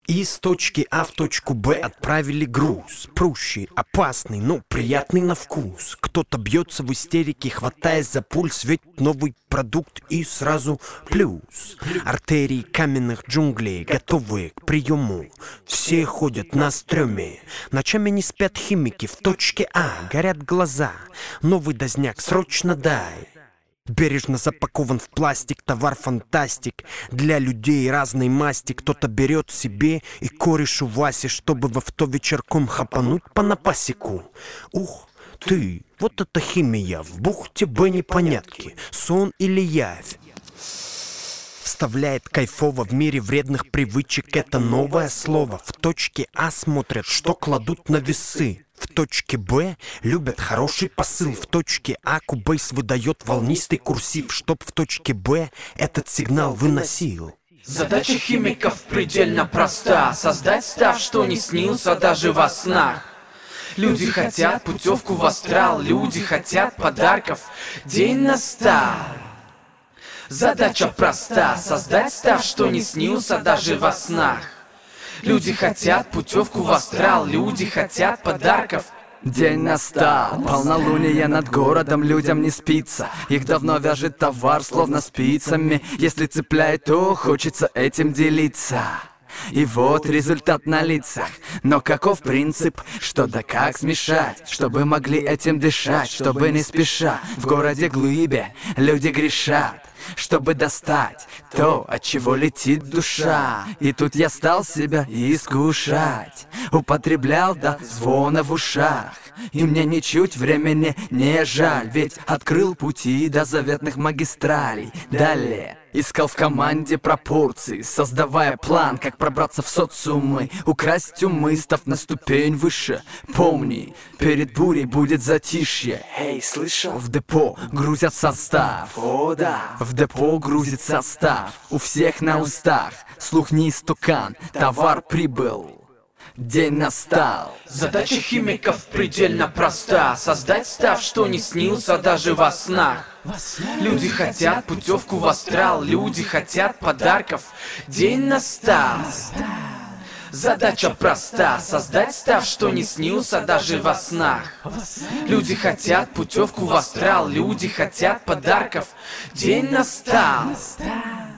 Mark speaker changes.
Speaker 1: Из точки А в точку Б отправили груз. Прущий, опасный, но приятный на вкус. Кто-то бьется в истерике, хватаясь за пульс, ведь новый продукт и сразу плюс. Артерии каменных джунглей готовы к приему. Все ходят на стреме. Ночами не спят химики. В точке А горят глаза. Новый дозняк срочно дай. Бережно запакован в пластик товар фантастик. Для людей разной масти. Кто-то берет себе и корешу Васе, чтобы в авто вечерком хапануть по напасику. Ух ты, вот это химия. В бухте Б непонятки. Сон или явь. Вставляет кайфово в мире вредных привычек. Это новое слово. В точке А смотрят, что кладут на весы. В точке Б любят хороший посыл. В точке А Кубейс выдает волнистый курсив, чтоб в точке Б этот сигнал выносил.
Speaker 2: Задача химиков предельно проста: создать став, что не снился даже во снах. Люди хотят путевку в астрал, люди хотят подарков, день настал. Задача проста: создать став, что не снился даже во снах. Люди хотят путевку в астрал, люди хотят подарков.
Speaker 3: День настал, полнолуние над городом, людям не спится. Их давно вяжет товар, словно спицами. Если цепляет, то хочется этим делиться. И вот результат на лицах. Но каков принцип? Что да как смешать, чтобы могли этим дышать, чтобы не спеша. В городе глыбе люди грешат, чтобы достать то, от чего летит душа. И тут я стал себя искушать, употреблял до звона в ушах. И мне ничуть времени не жаль, ведь открыл пути до заветных магистралей. Далее искал в команде пропорции, создавая план, как пробраться в социумы, украсть умы, став на ступень выше. Помни, перед бурей будет затишье. Эй, слышал? В депо грузят состав. О да, в депо грузит состав. У всех на устах слух не истукан, товар прибыл. День настал.
Speaker 2: Задача химиков предельно проста: создать став, что не снился даже во снах. Люди хотят путевку в астрал, люди хотят подарков, день настал. Задача проста: создать став, что не снился даже во снах. Люди хотят путевку в астрал, люди хотят подарков, день настал.